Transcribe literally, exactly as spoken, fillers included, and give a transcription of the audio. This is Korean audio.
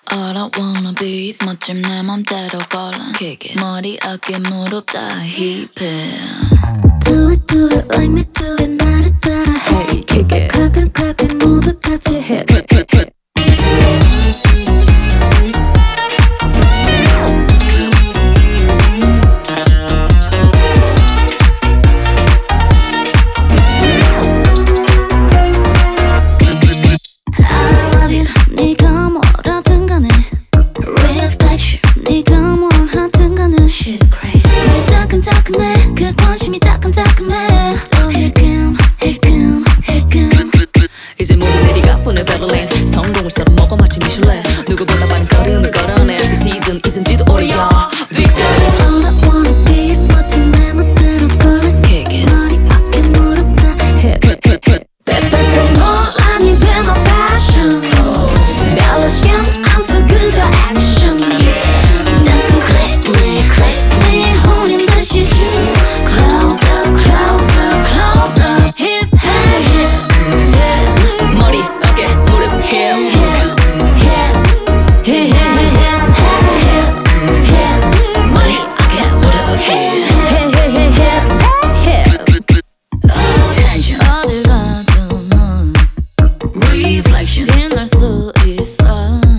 All I wanna be is 멋짐 내 맘대로 걸어 Kick it 머리 어깨 무릎 다 힙해 Do it do it like me do it 나를 따라 Hey kick it clap it clap it 모두 같이 해 따끈따끈해 그 관심이 따끈따끈해 또 힐끔 힐끔 힐끔 이제 모두 내리가 보내 베를린 성공을 썰어 먹어 마치 미슐랭 누구보다 빠른 걸음을 걸어내 이 시즌 잊은지도 오래야 뒷걸음 All I wanna be is 멋진 내 멋대로 걸어 Kick it 머리 어깨 무릎 다 hip hip hip hip 빼빼빼 논란이 돼 my fashion 별로 신경 안 써 그저 action 자꾸 click me click me 홀린 듯이 shoot Close up close up close up hip hip hip hip 머리 어깨 무릎 힙 hip hip hip hip hip hip hip 머리 어깨 무릎 힙 hip hip hip hip Attention 어딜 가도 넌 Reflection 빛날 수 있어